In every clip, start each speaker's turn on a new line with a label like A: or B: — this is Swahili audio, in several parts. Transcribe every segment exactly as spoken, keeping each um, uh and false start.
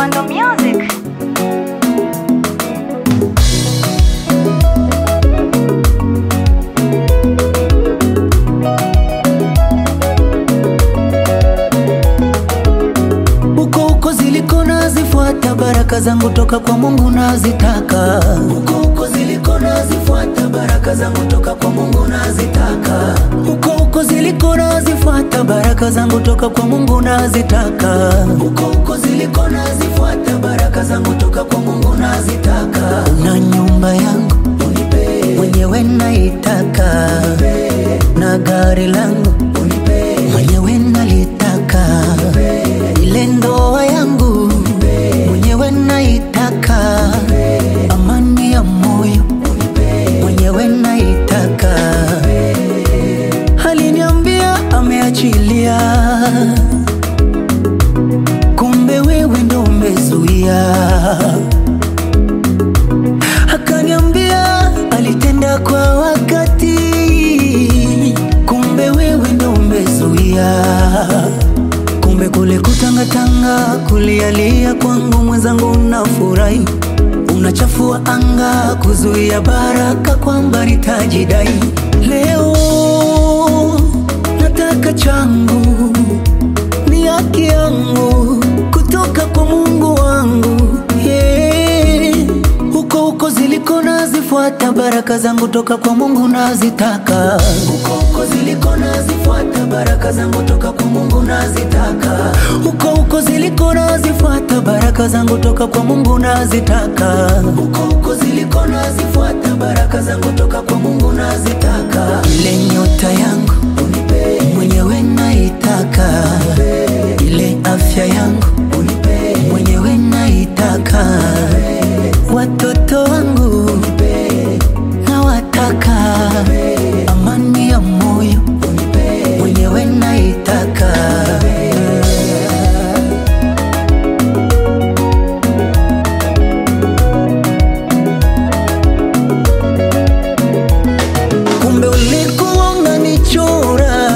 A: Kondo Music.
B: Uko uko ziliko nazifuata baraka zangu toka kwa Mungu nazitaka. Uko uko ziliko nazifuata baraka zangu toka kwa Mungu nazitaka. Uko uko ziliko nazifuata baraka zangu toka kwa Mungu nazitaka. Uko uko ziliko nazifuata baraka zangu toka kwa Mungu nazitaka. Na nyumba yangu unipe, mwenyewe naitaka. Na gari langu unipe, mwenyewe nalitaka. Ile ndoa yangu mwenyewe naitaka. Amani ya moyo mwenyewe naitaka. Aliniambia ameachilia, kumbe wewe ndo umezuia. Akaniambia alitenda kwa wakati, kumbe wewe ndo umezuia. Kumbe kule kutangatanga kulialia kwangu mwenzangu unafurahi. Unachafua anga kuzuia baraka kwamba nitajidai. Leo nataka changu, ni haki yangu kutoka kwa Mungu wangu, yeah. Uko uko ziliko nazifuata baraka zangu toka kwa Mungu nazitaka. Uko uko ziliko nazifuata baraka zangu toka kwa Mungu nazitaka. Uko uko ziliko nazifuata baraka zangu toka kwa Mungu nazitaka. Uko uko ziliko nazifuata baraka zangu toka kwa Mungu nazitaka. Ile nyota yangu unipe, mwenyewe naitaka. Ile afya yangu unipe, mwenyewe naitaka. Watoto wangu nawataka. Amani ya moyo mwenyewe naitaka. Kumbe ulikuwa unanichora,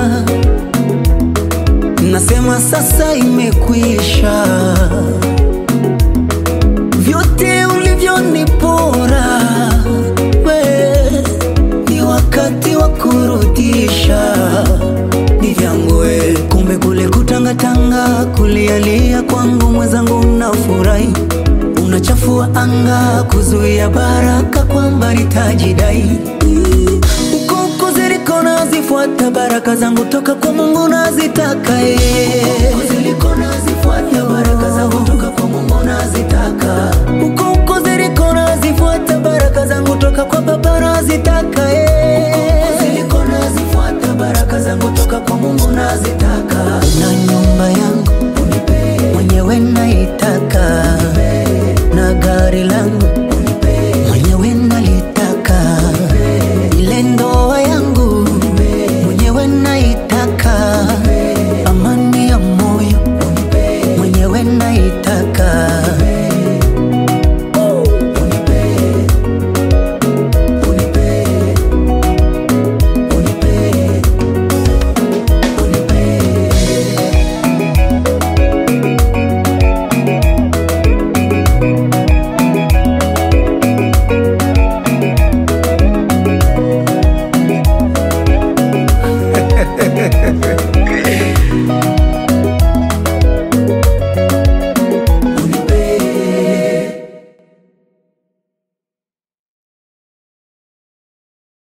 B: nasema sasa imekwisha. Vyote ulivyonipora we, ni wakati wa kurudisha. Ni vyangu we. Kumbe kule kutangatanga kulialia kwangu mwenzangu unafurahi. Unachafua anga kuzuia baraka kwamba nitajidai. Uko uko ziliko nazifuata baraka zangu toka kwa Mungu nazitaka, eh. Uko ziliko nazifuata baraka zangu toka kwa Mungu nazitaka. Uko uko ziliko nazifuata baraka zangu toka kwa Baba nazitaka, eh. Uko uko ziliko nazifuata baraka zangu toka kwa Mungu nazitaka. Na nyumba yangu unipe, mwenyewe naitaka.